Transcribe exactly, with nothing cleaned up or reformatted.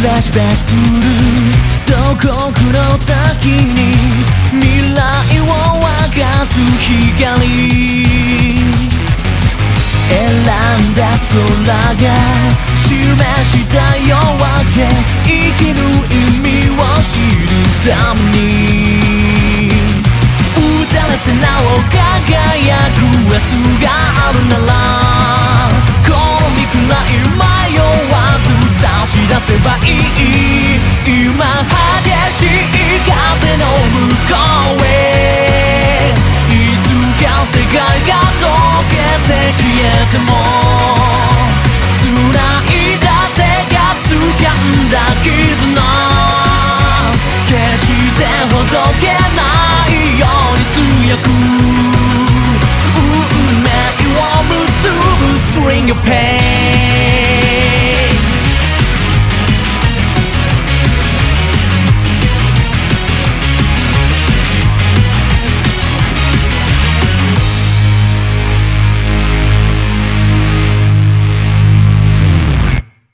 フラッシュバックするどここの先に未来を分かつ光選んだ空が示した夜明け生きる意味を知るために打たれてなお輝く明日があるならこの身くらい迷わず差し出せばいい今激しい風の向こうへいつか世界が溶けて消えても